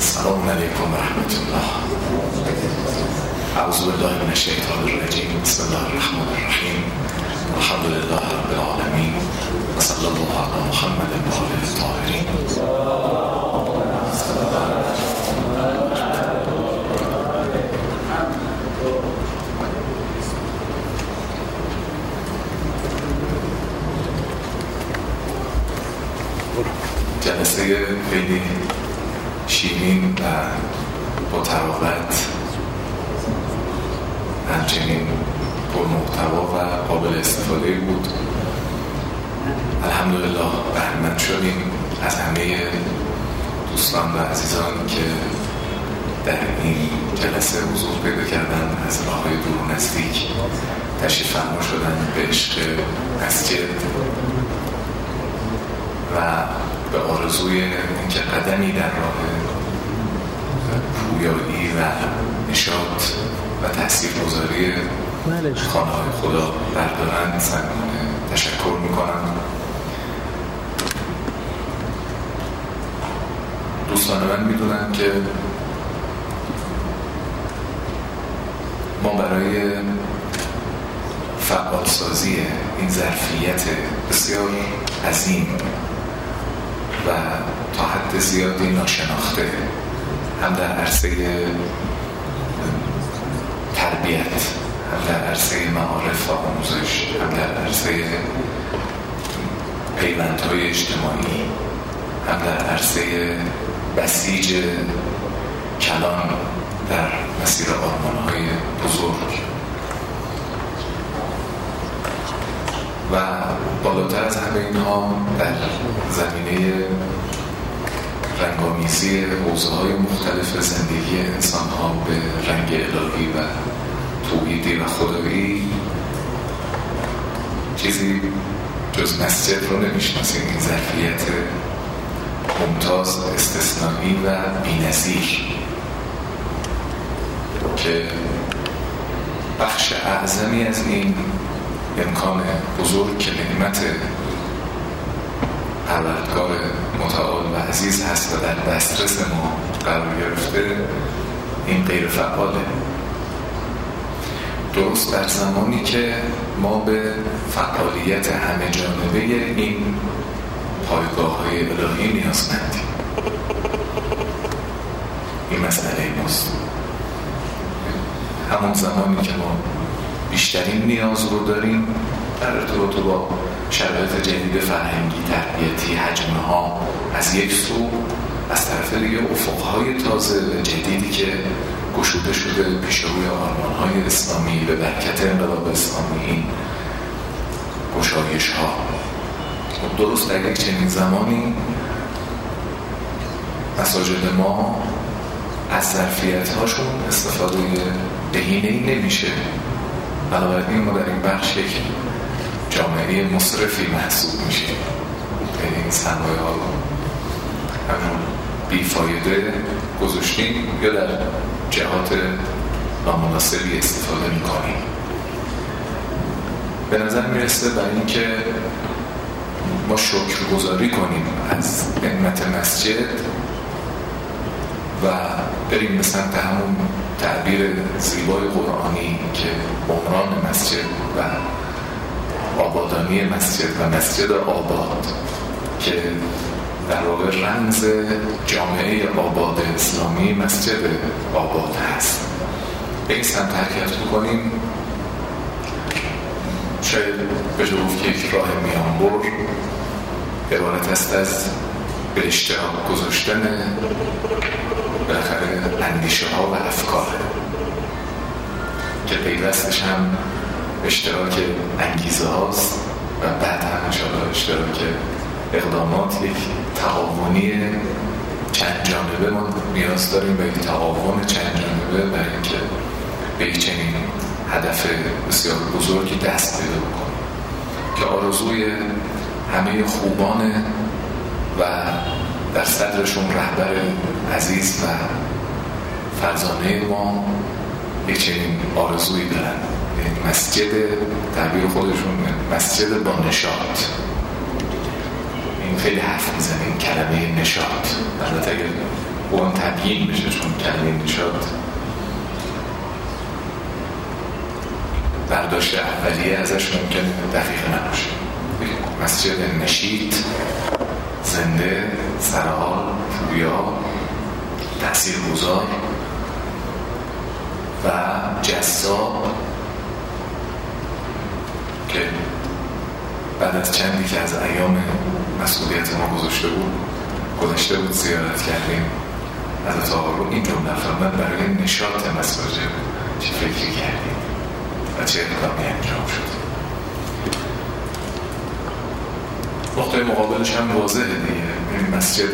السلام علیکم و رحمت الله. اعوذ بالله من الشیطان الرجیم. بسم الله الرحمن الرحیم. الحمد لله رب العالمین و صلی الله علی محمد و آله الطاهرین. جلسه خیلی شیرین و با تراوت، همچنین پرمحتوا و قابل استفاده بود. الحمدلله بهره‌مند شدیم از همه دوستان و عزیزان که در این جلسه حضور پیدا کردن، از راه‌های دور و نزدیک تشریف فرما شدن به عشق مسجد و به آرزوی اینکه قدمی در راه پویایی و نشاط و تاثیرگذاری خانه‌های خدا بردارند صمیمانه تشکر میکنم. دوستان من میدونن که ما برای فعالسازی این ظرفیت بسیار عظیم و تا حد زیادی ناشناخته، هم در عرصه تربیت، هم در عرصه معارف و آموزش، هم در عرصه پیوندهای اجتماعی، هم در عرصه بسیج کلان در مسیر آرمانهای بزرگ و بالاتر از همه اینها در زمینه رنگامیزی حوزه‌های مختلف زندگی انسان‌ها به رنگ الهی و توحیدی و خدایی چیزی جز مسجد رو نمی‌شناسیم. این ظرفیت ممتاز، استثنایی و بی‌نظیر که بخش اعظمی از این امکان بزرگ که نعمت پروردگار متعال و عزیز هست و در دسترس ما قرار گرفته، این غیر فعاله. درست در زمانی که ما به فعالیت همه جانبه این پایگاه‌های الهی نیازمندیم. این مسئله ماست. همون زمانی که ما بیشترین نیاز رو داریم در ارتباط با شرایط جدید فرهنگی، تربیتی، حجمها از یک سو، از طرف دیگه افقهای تازه و جدیدی که گشوده شده پیش روی آرمانهای اسلامی به برکت انقلاب اسلامی، این گشایش ها درست در یک چنین زمانی مساجد ما از ظرفیت هاشون استفاده بهینه‌ای نمیشه. بنابراین ما در این بخش یک جامعه مصرفی محسوب میشه. این سرمایه ها رو همون بیفایده گذاشتیم یا در جهات نامناسبی استفاده میکنیم. به نظر میرسه برای اینکه ما شکرگزاری کنیم از نعمت مسجد و بریم به سمت همون تعبیر زیبای قرآنی که عمران مسجد و آبادانی مسجد و مسجد آباد که در واقع رمز جامعه آباد اسلامی مسجد آباد هست، به این سمت حرکت بکنیم. شاید بشه گفت که یک راه میانبر عبارت است از به اشتراک گذاشتن بالاخره اندیشه ها و افکار که پیوستش هم اشتراک انگیزه هاست و بعد هم انشاءالله اشتراک اقدامات، یک تعاونی چند جانبه ما نیاز داریم و یک تعاون چند جانبه برای اینکه به یک چنین هدف بسیار بزرگی دست پیدا بکنیم که آرزوی همه خوبان و در صدرشون رهبر عزیز و فرزانه ما یک چنین آرزویی دارن. مسجد تعبیر خودشون مسجد با نشاط. این خیلی حرف میزنه این کلمه نشاط. البته اگر اون تبیین بشه، چون کلمه نشاط برداشت اولیه ازش ممکنه دقیق نباشه. مسجد نشیط، زنده، سرحال، پویا، تاثیرگذار و جذاب که بعد از چندی که از ایام مسئولیت ما گذشته بود زیارت کردیم از آقا این جمله فرمودن برای نشاط مساجد چه فکری کردیم و چه اقدامی انجام شد. نقطه مقابلش هم واضحه دیگه، مسجد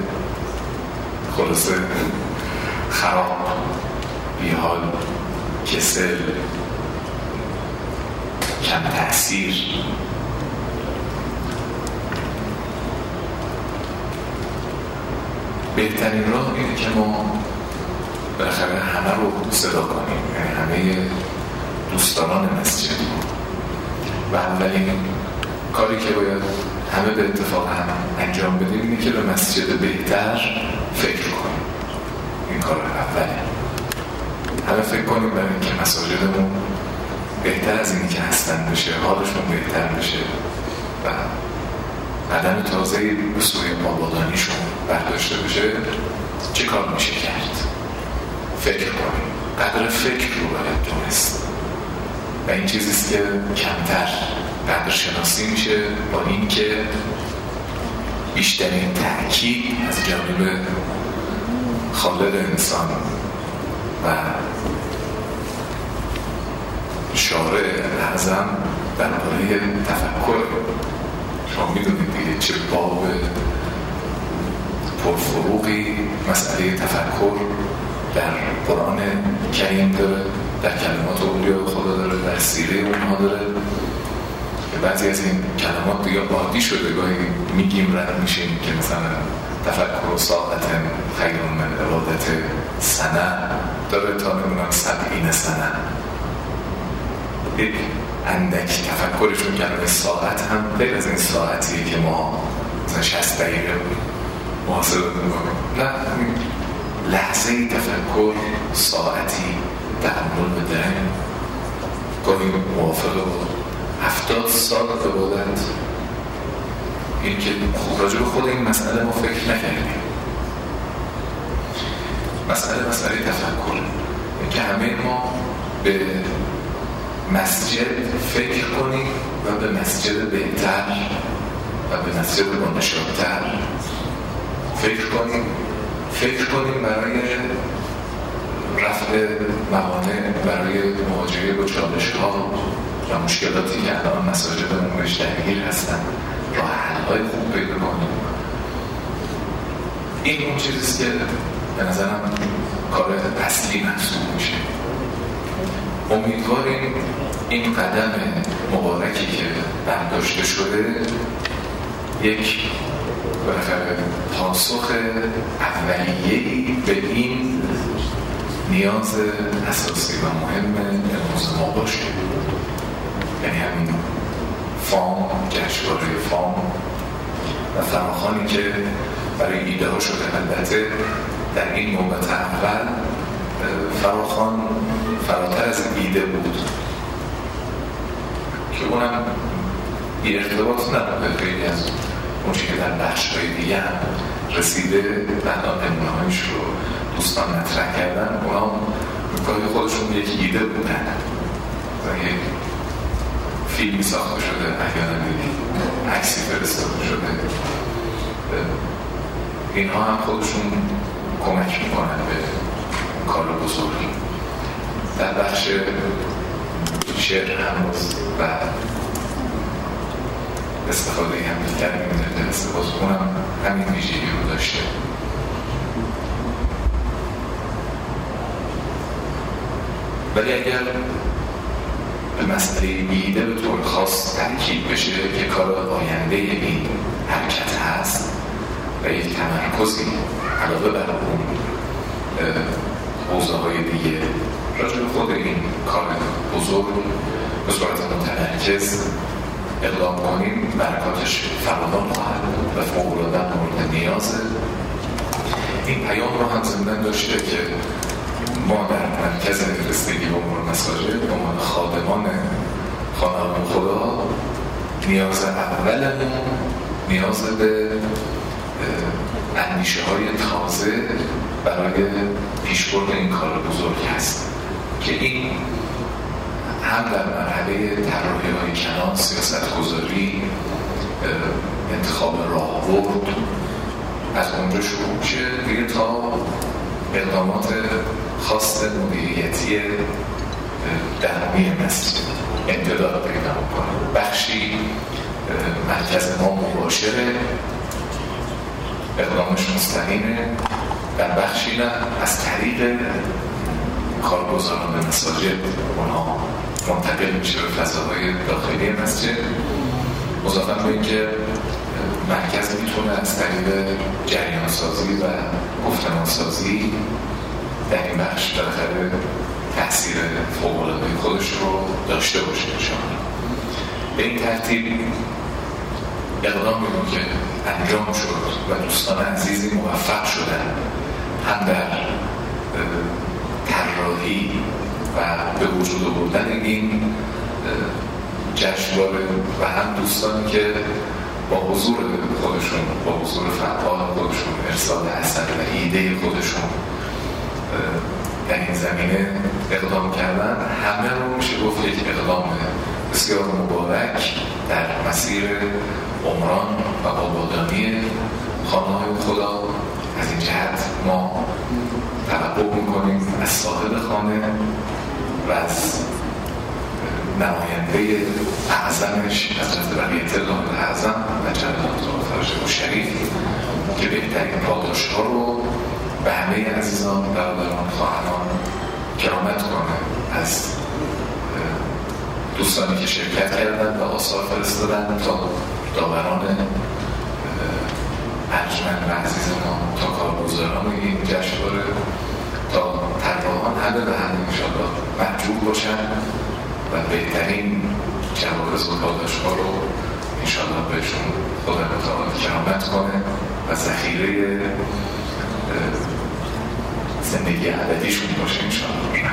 خلاصه خراب، بیحال، کسل، کم تأثیر، بهترین راه اینه که ما بالاخره همه رو صدا کنیم، یعنی همه دوستداران مسجد و اولین کاری که باید همه به اتفاق هم انجام بدیم اینه که به مسجد بهتر فکر کنیم. این کار اوله. همه فکر کنیم برای اینکه مساجدمون بهتر از اینی که هستن بشه، حالشون بهتر بشه و قدم تازه‌ای به سوی آبادانیشون برداشته بشه. چه کار میشه کرد؟ فکر کنیم. قدر فکر رو باید دونست و این چیزیست که کمتر قدر شناسی میشه با این که بیشترین تأکید از جانب خالق انسان و شارع اعظم درباره تفکر. شما میدونید دیگه چه باب پرفروغی مسئله تفکر در قرآن کریم داره، در کلمات اولیاء خدا داره، در سیره اونها داره. بعضی از این کلمات دیگه عادی شده، گاهی میگیم رد میشیم که مثلا تفکر و ساعت خیر من عبادت سنه داره تا نمونم 70 سنه. یک اندک تفکرشون کلمه ساعت هم غیر از این ساعتیه که ما مثلا 60 دقیقه محاسبه میکنیم. نه، لحظه تفکر ساعتی تأمل بدهیم گاهی موافقه با 70 سال عبادت. این که راجع به خود این مسئله ما فکر نکردیم. مسئله تفکر، این که همه ما به مسجد فکر کنیم و به مسجد بهتر و به مسجد با نشاط‌تر فکر کنیم برای رفع موانع، برای مواجهه با چالش‌ها و مشکلاتی که الان مساجدمون بهش درگیر هستن، راه حل‌های خوب پیدا کنیم. این اون چیزیست که به نظرم کار اصلی محسوب میشه. امیدواریم این قدم مبارکی که برداشته شده یک بالاخره پاسخ اولیه‌ای به این نیاز اساسی و مهم امروز ما باشه، یعنی همین فام، جشنواره فام و فراخوانی که برای ایده ها شده. البته در این نوبت اول فراخوان فراتر از ایده بود که اونم بی ارتباط نبوده خیلی از اون چی که در بخش‌های دیگه هم رسیده. بعدا نمونه‌هایش رو دوستان مطرح کردن، اونا کاری خودشون یک ایده بودن و یک فیلمی ساخته شده، احیانا عکسی فرستاده شده. اینها هم خودشون کمک میکنن به کار بزرگی. در بخش شعر هنوز و استفاده هم بیتر میمونه جلسه باز اونم همین ویژگی رو داشته. ولی اگر به مسئله ایده به طور خاص تأکید بشه که کار آینده این حرکت هست و یک تمرکزی علاوه بر اون حوزه های دیگه راجع به خود این کار بزرگ به صورت متمرکز اقدام کنیم، برکاتش فراوان خواهد و فوق‌العاده مورد نیازه. این پیام رو هم ضمن داشته که ما در مرکز فرستگی به عنوان مساجد به عنوان خادمان خانه خدا نیاز اولمون نیاز به اندیشه های تازه برای پیشبرد این کار بزرگ هست که این هم در مرحله طراحی های کنان، سیاست گذاری، انتخاب راهبرد از اونجا شروع میشه دیگه تا اقدامات خاص مدیریتی درونی مسجد امتداد پیدا میکنه. بخشی مرکز ما مباشره، اقدامش مستقیمه، در بخشی نه از طریق کارگزاران مساجد اونها منتقل میشه به فضاهای داخلی مسجد. مضافاً به اینکه مرکز میتونه از طریق جریان سازی و گفتمان سازی در این بخش بالاخره تأثیر فوق‌العاده خودش رو داشته باشه. به این ترتیب اقدامی رو که انجام شد و دوستان عزیزی موفق شدن هم در طراحی و به وجود آوردن این جشنواره و هم دوستانی که با حضور خودشون، با حضور فعال خودشون ارسال اثر و ایده خودشون در این زمینه اقدام کردن، همه رو میشه گفت یک اقدام بسیار مبارک در مسیر عمران و آبادانی خانه‌های خدا. از این جهت ما توقع میکنیم از صاحب خانه و از نماینده اعظمش حضرت بقیت الله اعظم و جلالت خارجه و شریف که بهترین پاداش‌ها رو به همه عزیزان، برادران، خواهران کرامت کنه. از دوستانی که شرکت کردن و آثار فرستادن تا داوران ارجمند و عزیز ما، تا کارگزاران این جشنواره، تا طراحان، همه به همه انشاءالله محجوب باشن و بهترین جوایز و پاداش‌ها رو انشاءالله بهشون خدا متعال کرامت کنه و ذخیره زندگی ابدیشون باشه انشاءالله.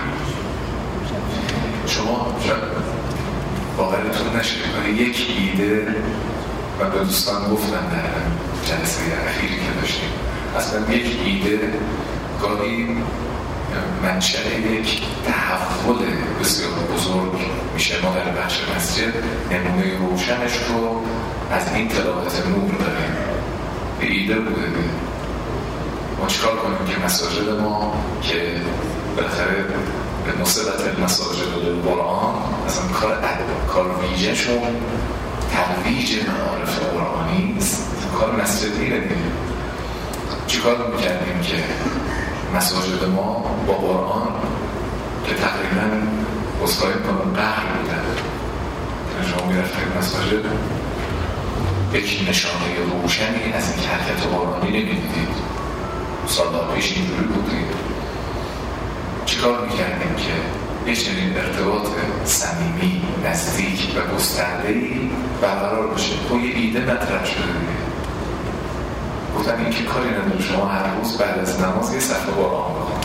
شما باورتون نشه یک ایده و به دوستان گفتم در جلسه اخیری که داشتیم، اصلا یک ایده گاهی منشأ یک تحول بسیار بزرگ میشه. ما در بخش مسجد نمونه روشنش رو از این تلاوت نور داریم. به ایده بوده ما چیکار کنیم که مساجد ما که بالاخره به مصیبت مساجد و قرآن اصلا کار ویژه شون ترویج معارف قرآنی است، کار مسجدی ندیم. چیکار میکردیم که مساجد ما با قرآن که تقریبا اسکای کنم قهر بودن، شما میرفتیم مساجد یک نشانه روشنی از این حرکت قرآنی نمیدیدید. سالها پیش اینجوری بودید. چیکار میکردیم که یه چنین ارتباط صمیمی، نزدیک و گسترده‌ای برقرار باشه؟ خب یه ایده مطرح شده دیگه. گفتم این که کاری نداره شما هر روز بعد از نماز یه صفحه قرآن بخونید.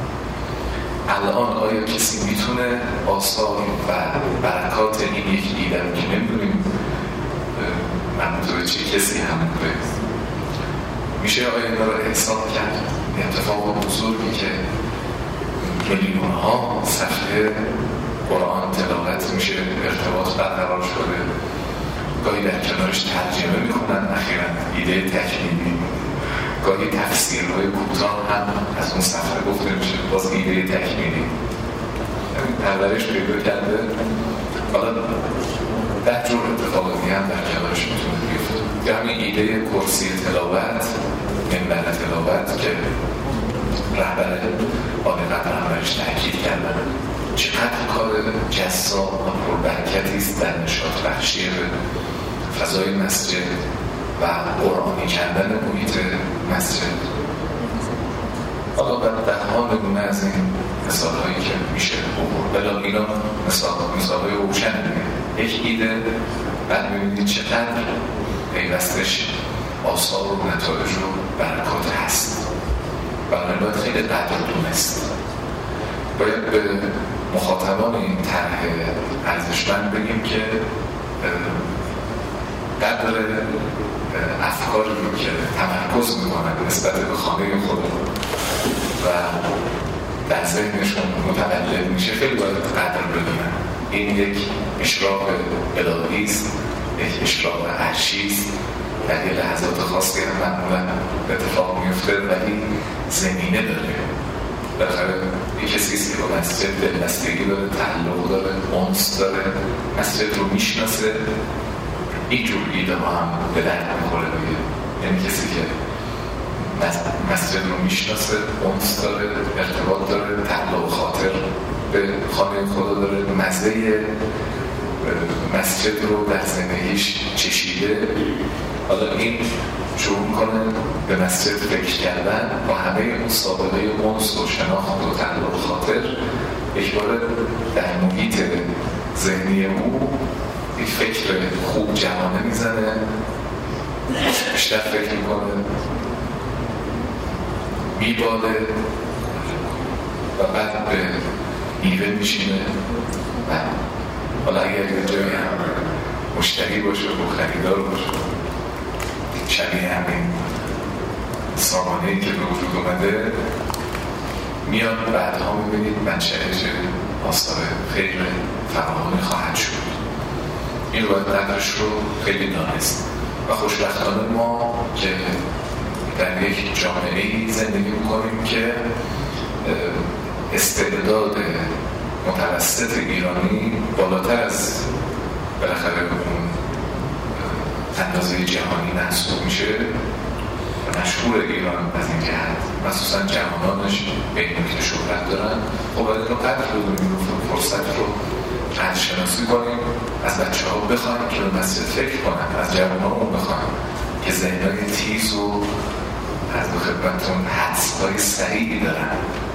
الان آیا کسی میتونه آثار و برکات این یک ایده رو که نمیدونیم منظور به چه کسی هم بوده میشه آیا اینا رو احسان کرد؟ اتفاق بزرگی که میلیون ها صفحه قرآن تلاوت میشه، ارتباط برقرار شده، گاهی در کنارش ترجمه میکنن، اخیراً ایده تکمیلی، گاهی تفسیرهای کوتاه هم از اون صفحه گفته میشه، باز ایده تکمیلی پرورش پیدا کرده. حالا ده جور اتفاق دیگه هم در کنارش میتونه بیفته. یا همین ایده کرسی تلاوت، منبر تلاوت که رهبر آن قبل هم برش تأکید کردن چقدر کار جذاب و پربرکتی است در نشاط بخشی فضای مسجد و قرآنی کردن محیط مسجد. حالا در ها نمونه از این مثال هایی که میشه بلا اینا مثال های روشن یک ایده بعد میبینید چقدر پیوستش آثار و نتایج و برکات هست. بنابراین باید خیلی قدر دونست. باید به مخاطبان این طرح ارزشمند بگیم که قدر افکاری رو که تمرکز میکنن نسبت به خانه خودمون و در ذهنشون متولد میشه خیلی باید قدر بدونن. این یک اشراق الهی است، یک اشراق عرشی است، در یه لحظات خاصی هم معمولا اتفاق میفته ولی زمینه داره. بالاخره یک کسی است که با مسجد دلبستگی داره، تعلق داره، انس داره، مسجد رو میشناسه. اینجور ایده ها هم به درد میخوره دیگه. یعنی کسی که مسجد رو میشناسه، انس داره، ارتباط داره، تعلق خاطر به خانه خدا داره، مزه مسجد رو در زندگیش چشیده. حالا این شروع میکنه به مسجد فکر کردن با همه اون سابقه انس و شناخت و تعلق خاطر یک بار در محیط ذهنی او یک فکر خوب جوانه میزنه، بیشتر فکر میکنه، میباله و بعد به میوه میشینه. و حالا اگر یه جایی هم مشتری باشه و خریدار باشه شبیه همین سامانه‌ای که به وجود اومده میاد بعدها میبینید منشأ آثار خیر فراوانی خواهد شد. این باید قدرش رو خیلی دانست. و خوشبختانه ما که در یک جامعه‌ای زندگی میکنیم که استعداد متوسط ایرانی بالاتر از بالاخره اون اندازه جهانی محسوب میشه. مشهور ایران از این جهت، مخصوصا جوانانش به این نکته شهرت دارن. خب باید رو قدر بدونیم، فرصت رو قدر شناسی کنیم، از بچه ها بخوایم که به مسجد فکر کنن، از جوانانمون بخوایم که ذهنهای تیز و از به خدمتون حدس‌های سریعی دارن.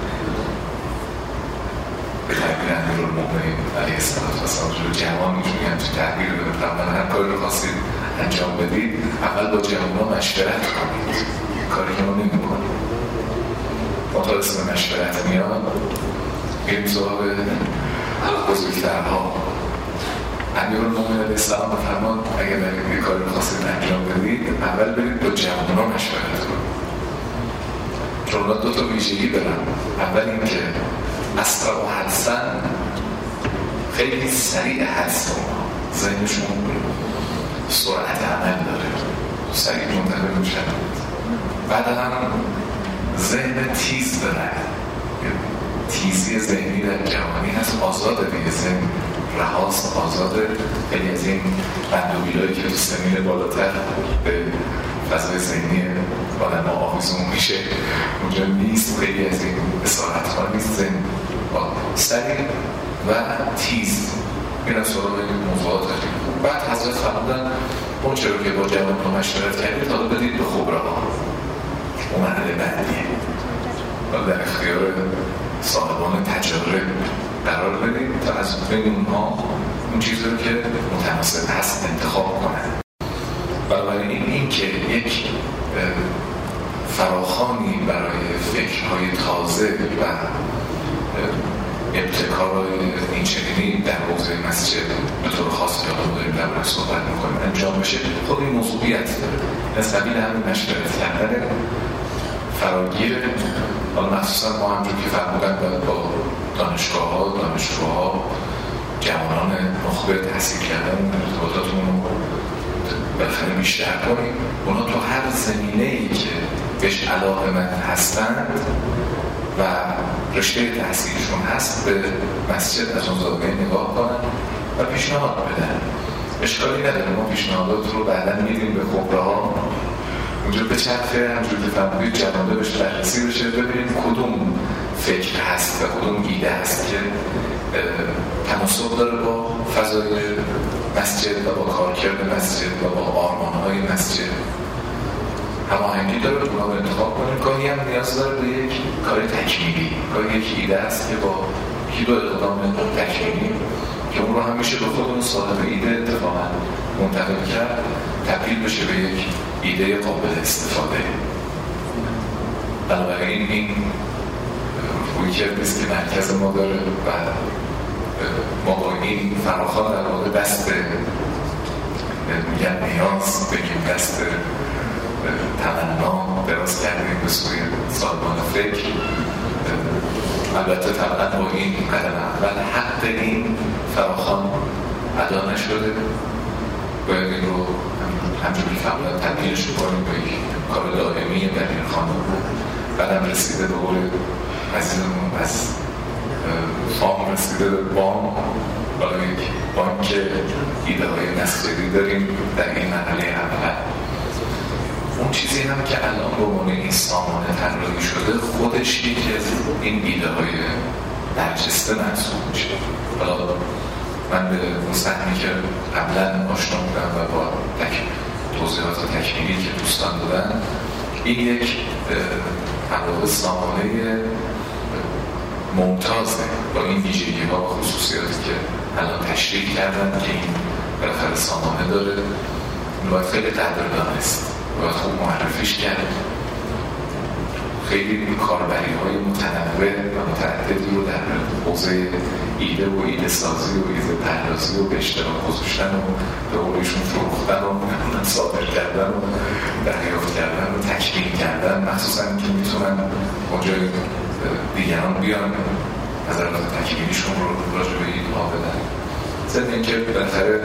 به تعبیر امیرالمؤمنین علیه السلام رو جوان می‌تونی همچین تعبیر رو قبلا هر کاری رو خواستید انجام بدید اول با جوان‌ها مشورت کنید. کاری که ما نمی‌کنیم. ما تا اسم مشورت میاد میریم سراغ بزرگترها. امیرالمؤمنین علیه السلام بفرمان اگر برای یه کاری رو خواستید انجام بدید اول برید با جوان‌ها مشورت کنید. چون اونا دو تا ویژگی دارن. اول اینکه اسرع و حدسن، خیلی سریع حدس ذهنشون سرعت عمل داره، سریع منتقل میشن. بعد هم ذهن تیز داره، تیزی ذهنی در جوانی هست، آزاده دیگه، ذهن رهاست، آزاده. خیلی از این بندوبیلایی که تو سنین بالاتر به فضای ذهنی آدم ها آویزون میشه اونجا نیست. خیلی از این اسارت ها نیست. ذهن سریع و تیز میرن سراغ این موضوعات خیلی خوب. بعد حضرت فرمودن اون چرا که با جوان ها مشورت کردید حالا بدید به خبراها. اون مرحله بعدیه، در اختیار صاحبان تجربه قرار بدید تا از بین اونها اون چیزی رو که متناسب هست انتخاب کنن. بنابراین این که یک فراخوانی برای فکرهای تازه و ابتکارهای این چنینی در حوزه مسجد به طور خاص که آن داریم در مورد صحبت میکنیم انجام بشه، خود این موضوعیت داره. از قبیل همین مشورت کردن فراگیر. حالا مخصوصا ما همجور که فرمودن باید با دانشجوها جوانان نخبه تحصیل کردن ارتباطاتمون رو بالاخره بیشتر کنیم. اونا تو هر زمینه‌ای که بهش علاقه‌مند هستند و رشته تحصیلشون هست به مسجد از اون زاویه نگاه کنن و پیشنهاد بدن. اشکالی نداره، ما پیشنهادات رو بعداً میدیم به خبره‌ها، اونجا به چرخه همجور که فرمودید جوانده بهش بررسی بشه، ببینیم کدوم فکر هست و کدوم ایده هست که تناسب داره با فضای مسجد و با کارکرد مسجد و با آرمان‌های مسجد هماهنگی داره. اونا رو انتخاب کنیم. گاهی هم نیاز داره به یک کار تکمیلی، گاهی یک ایده است که با یکی دو اقدام تکمیلی که اون رو هم میشه به خودمون صاحب ایده اتفاقا منتقل کرد، تبدیل بشه به یک ایده قابل استفاده. بنابراین این رویکردیست که مرکز ما داره و ما با این فراخوان در واقع دست میگن نیاز بگیم دست تمنا دراز کردیم به سوی سازمان فکر. البته طبعا با این قدم اول حق این فراخوان ادا نشده، باید این رو همجوری فعلا تبدیلش کنیم به یک کار دائمی در این خانه. بعدم رسیده به قول عزیزمون از فام رسیده به بام، بالا یک بانک ایده های نسخری داریم در این مرحله اول. اون چیزی هم که الان به عنوان این سامانه طراحی شده خودش یکی از این ایده های برجسته محسوب میشه. حالا من به اون سهمی که قبلا آشنا بودم و با توضیحات تکمیلی که دوستان دادن، این یک علاوه سامانه ممتازه با این ویژگی ها و خصوصیاتی که الان تشریح کردن که این بالاخره سامانه داره. باید خیلی قدردان است، باید خوب معرفیش کرد. خیلی کاربری های متنوع و متعددی رو در حوزه ایده و ایده سازی و ایده پردازی و به اشتراک گذاشتن و به قولشون فروختن و صادر کردن و دریافت کردن و تکمیل کردن، مخصوصا که میتونن اونجا دیگران بیان نظرات تکمیلیشون رو راجع به ایده ها بدن. ضمن اینکه بالاخره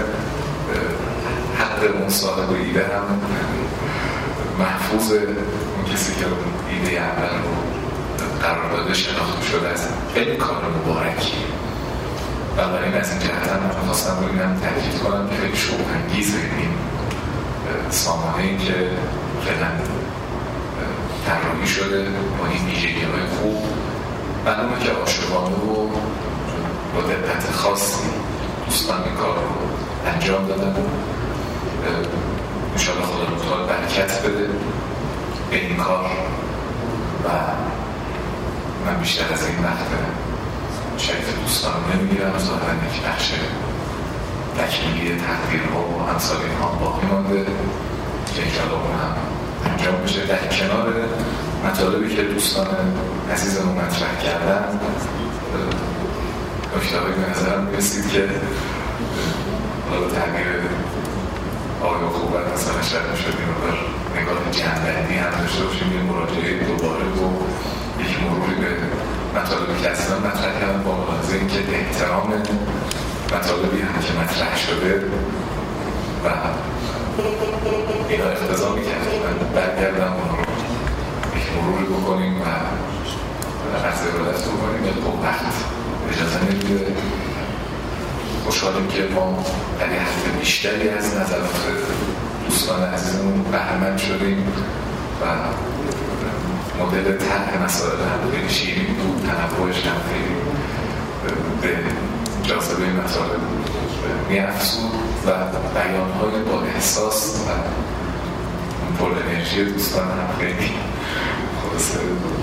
حق اون صاحب ایده هم محفوظ اون کسی که اون ایده اول رو قرار داده شناخته شده است. خیلی کار مبارکی. بنابراین از این جهت هم می‌خواستم رو اینم تاکید کنم که خیلی شوق‌انگیزه این سامانه‌ای که فعلا طراحی شده با این ویژگی‌های خوب. معلومه که عاشقانه و با دقت خاصی دوستان این کار رو انجام دادن. انشاءالله خدا متعال برکت بده به این کار و من بیشتر از این وقت شریف دوستان نمیگیرم. ظاهرا یک بخش تکمیلی تقدیرها و امثال اینها باقی مانده که انشاءالله اون هم انجام بشه در کنار مطالبی که دوستان عزیزمون مطرح کردن. نکته‌هایی به نظرم میرسید که حالا تغییر آیا خوبت مثلا شاید میشد این رو نگاه جنبندی هم داشته باشیم، یه مراجعه دوباره و یک مروری به مطالبی که اصلا مطرح کردن با ملاحظه اینکه احترام مطالبی هم که مطرح شده و اینا اقتضا میکرد که من برگردم اون رو یک مروری بکنیم و عرض ارادت بکنیم. یه خب وقت اجازه نمیده. خوشحالیم که ما در یه هفته بیشتری از نظرات دوستان عزیزمون بهره‌مند شدیم و مدل طرح مسائل هم خیلی شیرین بود، تنوعش هم خیلی به جاذبه مطالب می‌افزود و بیان‌های با احساس و پر انرژی دوستان هم خیلی خلاصه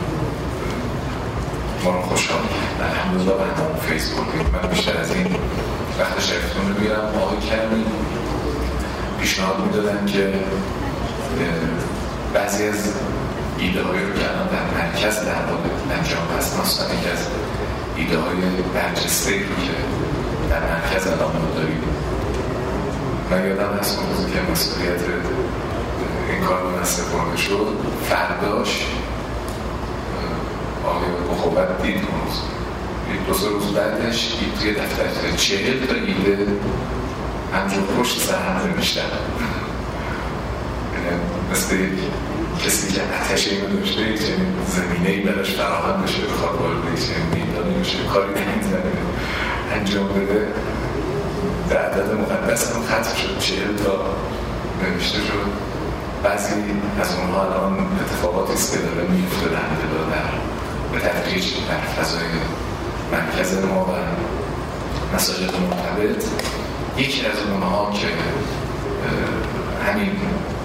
ما رو خوشحال کرد. الحمدلله و همون فیسبوک من بیشتر از این وقت شریفتون رو میرم. آقای کمی پیشنهاد میدادن که بعضی از ایده هایی رو که الان در مرکز در واقع انجام هست، مثلا یکی از ایده های برجسته رو که در مرکز الان ما داریم، من یادم هست اون روزی که مسئولیت این کار به من سپرده شد، فرداش آقای بخوبت دید اون روز، دو سه روز بعدش دید توی دفتر 40 تا ایده همجور پشت سر هم نمیشتن. مثل کسی که آتش اینو داشته یک چنین زمینه‌ای براش فراهم بشه بخواد وارد یک چنین میدانی بشه کاری در این زمینه انجام بده. در عدد مقدس هم ختم شد، 40 تا نوشته شد. بعضی از اونها الان اتفاقاتی است که داره میفته در به تدریج در فضای مرکز ما و مساجد مرتبط. یکی از اونها که همین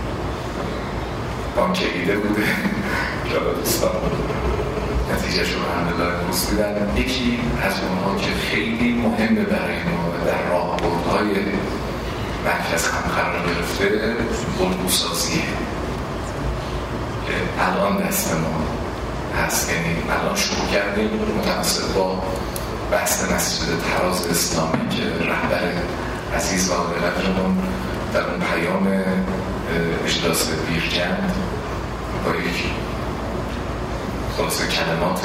بانک ایده بوده که دوستان نتیجهش رو الحمدلله پرسیدن. یکی از اونها که خیلی مهمه برای ما در راهبردهای مرکز هم قرار گرفته الگوسازیه که الان دست ما هست. یعنی الان شروع کردیم متناسب با بحث مسجد تراز اسلامی که رهبر عزیز و قدرمون در اون پیام اجلاس بیرجند با یک خلاصه کلمات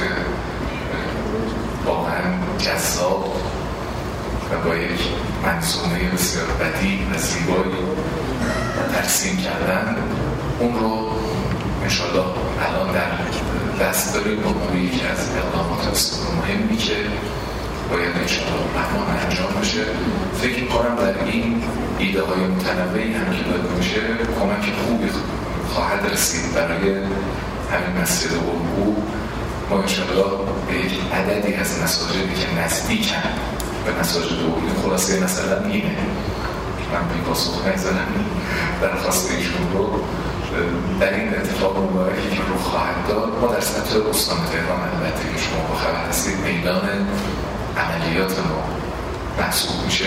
واقعا جذاب و با یک منظومه بسیار بدیع و زیبایی ترسیم کردن، اون رو انشاءالله الان در دست داریم به عنوان یکی از اقدامات مهمی که باید انشاءالله رحمان انجام بشه. فکر می‌کنم در این ایده های متنوعی هم که داده میشه کمک خوبی خواهد رسید برای همین مسجد الگو. ما انشاءالله به یک عددی از مساجدی که نزدیکن به مساجد الگو، خلاصه مثلا اینه، من بی پاسخ نگذارم درخواست ایشون رو در این اتفاق مبارکی که رو خواهد داد. ما در سطح استان تهران البته که شما با خبر هستید میدان عملیات ما محسوب میشه،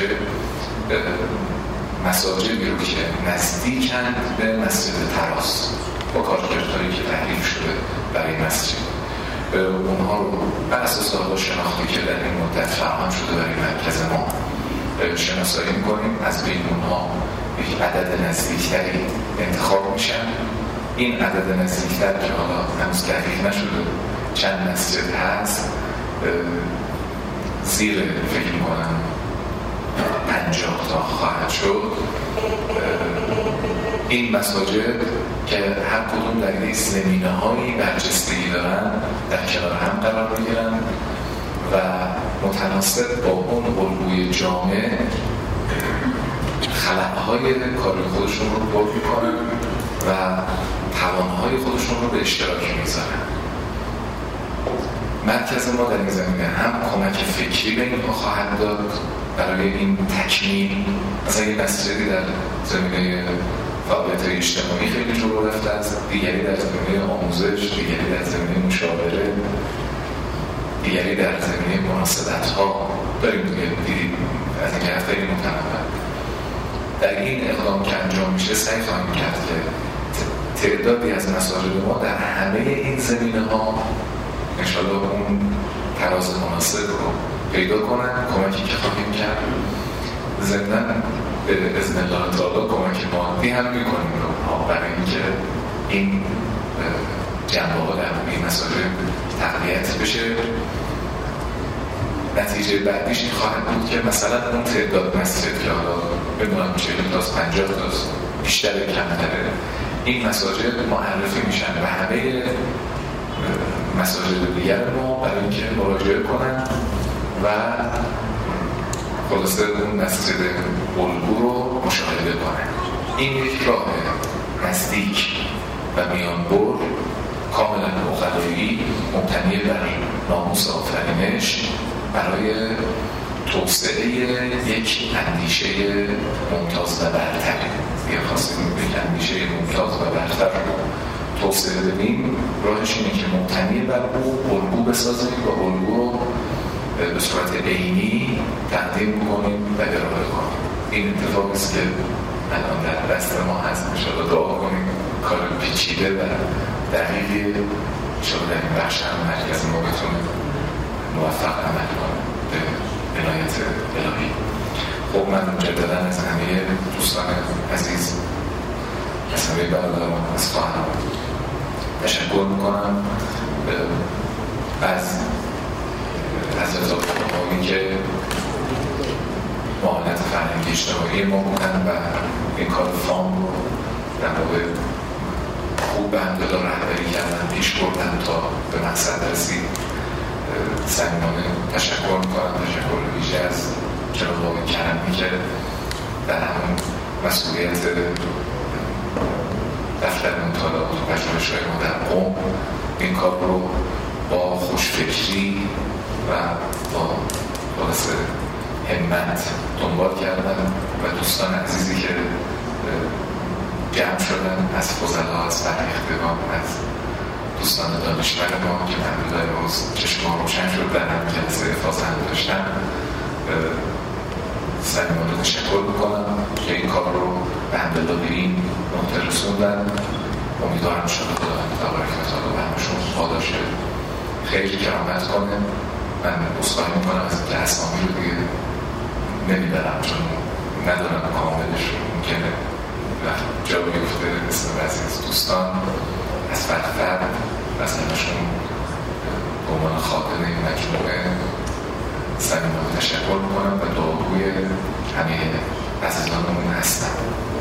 مساجدی رو که نزدیکند به مسجد تراز با کارکردهایی که تعریف شده برای مسجد، اونها رو بر اساس حالا شناختی که در این مدت فراهم شده برای مرکز ما شناسایی میکنیم. از بین اونها یک عدد نزدیکتری انتخاب میشن. این عدد نزدیکتر که حالا هنوز دقیق نشده چند مسجد هست، زیر فکر میکنم 50 تا خواهد شد. این مساجد که هر کدوم در یک زمینه‌هایی برجستگی دارن در کنار هم قرار میگیرن و متناسب با اون الگوی جامع خلأهای کاری خودشون رو پر میکنن و توانهای خودشون رو به اشتراک میذارن. مرکز ما در این زمینه هم کمک فکری به اینها خواهد داد برای این تکمیل. مثلا یه مسجدی در زمینه فعالیت‌های اجتماعی خیلی جلو رفته است، دیگری در زمینه آموزش، دیگری در زمینه مشاوره، دیگری در زمینه مناسبت‌ها داریم دیدیم از این جهت خیلی متنوع. در این اقدام که انجام میشه سعی خواهیم کرد که تعدادی از مساجد ما در همه این زمینه‌ها انشاءالله اون تراز مناسب رو پیدا کنن. کمکی که خواهیم کرد ضمناً به اذن الله تعالی کمک مادی هم میکنیم برای اینکه این جنبه‌ها در این مساجد تقویت بشه. نتیجه بعدیش این خواهد بود که مثلا اون تعداد مسجد که حالا بدونم 40 تا 50 تا بیشتر کمتره، این مساجد معرفی میشن به همه مساجد دیگر ما برای اینکه مراجعه کنن و خلاصه اون مسجد الگو رو مشاهده کنن. این یک راه نزدیک و میانبر کاملا عقلایی مبتنی بر ناموس آفرینش برای توسعه یک اندیشه ممتاز و برتر. یه خواستیم یک اندیشه ممتاز و برتر رو توسعه بدیم. راهش اینه که مبتنی بر او الگو بسازیم و الگو رو به صورت عینی تقدیم کنیم و ارائه کنیم. این اتفاقی است که الان در دست ما هست. انشاءالله دعا کنیم کار پیچیده و دقیقی انشاءالله در این بخش هم مرکز ما بتونه موفق عمل کنه به عنایت الهی. خب من مجددا از همه دوستان عزیز، از همه برادران، از خواهران تشکر میکنم از حضرت آقایی که معاونت فرهنگی اجتماعی ما بودن و این کار فام رو در واقع خوب به همدلله رهبری کردن، پیش بردن تا به مقصد رسید. صمیمانه تشکر میکنم. تشکر ویژه از جناب آقای کرمی که در همون مسئولیت دفتر مطالعات و پژوهش‌های ما در قم این کار رو با خوشفکری و با خلاصه همت دنبال کردن و دوستان عزیزی که جمع شدن از فضلا، از فرهیختگان، از دوستان دانشور ما که من بودای روز چشم‌ها روشن شد در هم جلسه افاظه هم داشتن، صمیمانه تشکر میکنم که این کار رو به همدلله به این نقطه رسوندن. امیدوارم شده خداوند تبارک و تعالی به همشون پاداش خیلی کرامت کنه. من عذرخواهی میکنم از اینکه اسامی رو دیگه نمیبرم چون ندارم کاملش رو، ممکنه جا بیفته مثل بعضی از دوستان از فرد مثلشون به عنوان خاطر این مجموعه صمیمانه تشکر میکنم و دعاگوی همه عزیزانمون هستم.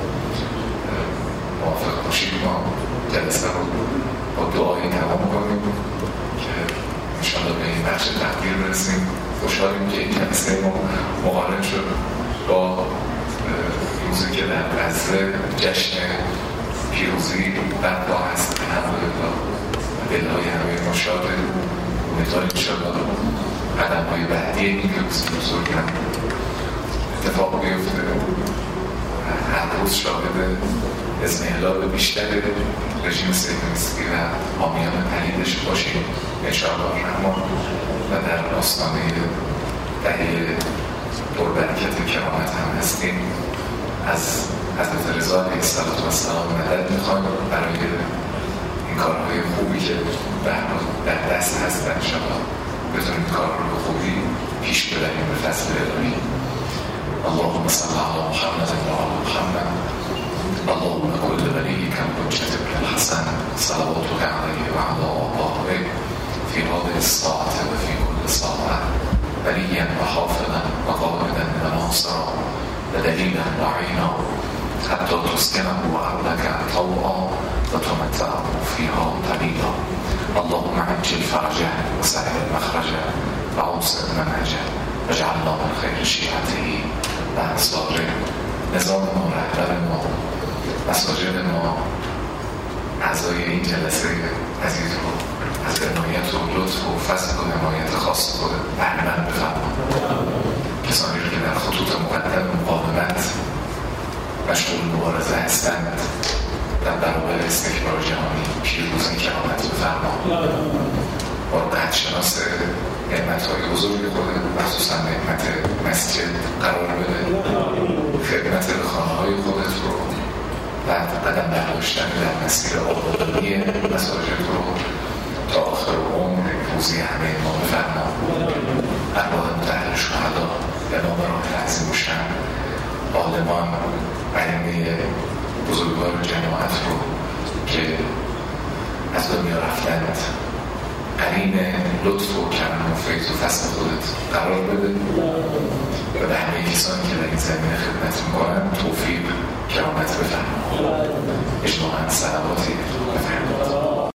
موافق باشید ما جلسه رو با دعایی تمام کنیم که انشاءالله به این بخش تقدیر برسیم. خوشحالیم که این جلسه ما مقارن شد با روزی که در غزه جشن پیروزی برپا هست. الحمدلله دلهای همه ما شاده. امیدواریم انشاءالله قدم‌های بعدی این روز بزرگ هم اتفاق بیفته. هر روز شاهد اضمحلال بیشتر رژیم صهیونیستی و حامیان پلیدش باشیم انشاءالله الرحمن و در آستانه دهه پربرکت کرامت هم هستیم. از حضرت رضا علیه السلام مدد میخوایم برای این کارهای خوبی که در دست هست. انشاءالله بتونیم کار رو به خوبی پیش ببریم به فضل الهی. اللهم صل على محمد وعلى محمد. اللهم كل وليك الحجة ابن الحسن صلواتك عليه وعلى آبائه في هذه الساعة وفي كل ساعة وليا وحافظا وقائدا وناصرا ودليلا وعينا حتى تسكنه أرضك طوعا وتمتعه فيها قليلا. اللهم عجل فرجه وسهل مخرجه وأوسع منهجه واجعلنا من خير شيعته وأنصاره. نظام ما، رهبر ما، مساجد ما، اعضای این جلسه عزیز رو از عنایت و لطف و فضل و حمایت خاص خود بهره‌مند بفرما. کسانی رو که در خطوط مقدم مقاومت مشغول مبارزه هستند در برابر استکبار جهانی پیروزی کرامت بفرما. ما رو قدرشناس نعمت‌های بزرگ خود مخصوصا نعمت مسجد قرار بده. خدمت رخانه‌های خودت رو و قدم برداشتن در مسیر آبادانی مساجد رو تا آخر عمر روزی همه ما بفرما. ارواح متأهل شهدا امام راه عظیم و شن، عالمان، ائمه بزرگوار جماعت رو که از دنیا رفتند قرین لطف و کرم و فیض و فضل خودت قرار بده و به همه کسانی که در این زمینه خدمت میکنن توفیق کرامت بفرما. اجماعاً صلواتی بفرما.